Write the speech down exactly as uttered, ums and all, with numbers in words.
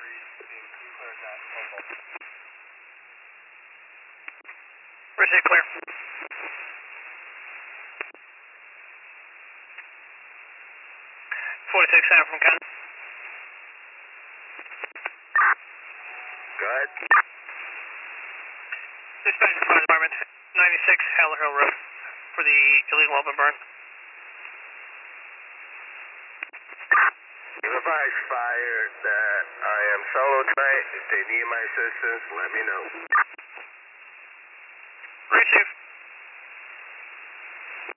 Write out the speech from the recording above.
Receive clear. forty-six Center from Ken. Go ahead. Dispatch to Fire Department, ninety-six Haller Hill Road for the illegal open burn. Give advice fire that I am solo tonight. If they need my assistance, let me know. Receive.